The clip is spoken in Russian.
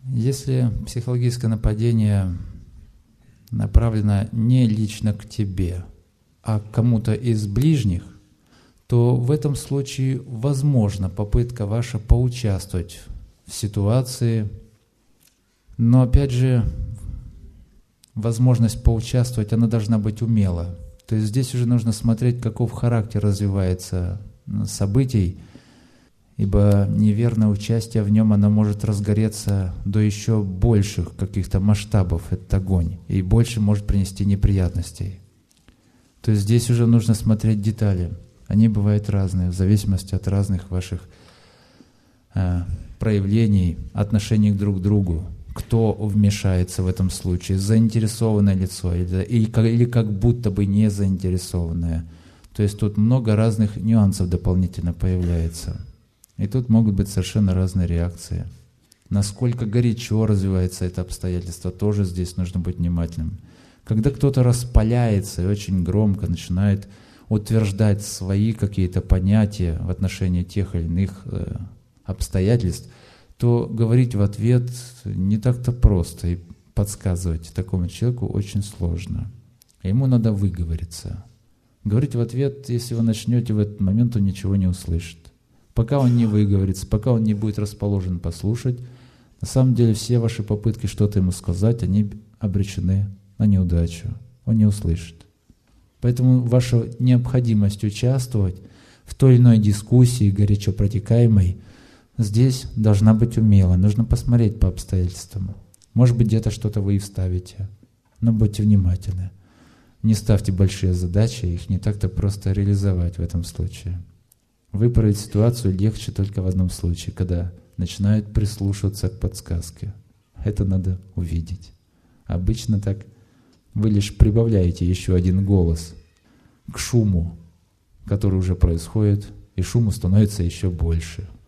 Если психологическое нападение направлено не лично к тебе, а к кому-то из ближних, то в этом случае возможна попытка ваша поучаствовать в ситуации, но опять же, возможность поучаствовать, она должна быть умела. То есть здесь уже нужно смотреть, каков характер развивается событий, ибо неверное участие в нем, оно может разгореться до еще больших каких-то масштабов, этот огонь, и больше может принести неприятностей. То есть здесь уже нужно смотреть детали. Они бывают разные, в зависимости от разных ваших проявлений, отношений друг к другу. Кто вмешается в этом случае, заинтересованное лицо или как будто бы не заинтересованное. То есть тут много разных нюансов дополнительно появляется. И тут могут быть совершенно разные реакции. Насколько горячо развивается это обстоятельство, тоже здесь нужно быть внимательным. Когда кто-то распаляется и очень громко начинает утверждать свои какие-то понятия в отношении тех или иных обстоятельств, то говорить в ответ не так-то просто, и подсказывать такому человеку очень сложно. Ему надо выговориться. Говорить в ответ, если вы начнете в этот момент, он ничего не услышит. Пока он не выговорится, пока он не будет расположен послушать, на самом деле все ваши попытки что-то ему сказать, они обречены на неудачу. Он не услышит. Поэтому ваша необходимость участвовать в той или иной дискуссии, горячо протекаемой, здесь должна быть умела. Нужно посмотреть по обстоятельствам. Может быть, где-то что-то вы и вставите, но будьте внимательны. Не ставьте большие задачи, их не так-то просто реализовать в этом случае. Выправить ситуацию легче только в одном случае, когда начинают прислушиваться к подсказке. Это надо увидеть. Обычно так вы лишь прибавляете еще один голос к шуму, который уже происходит, и шуму становится еще больше.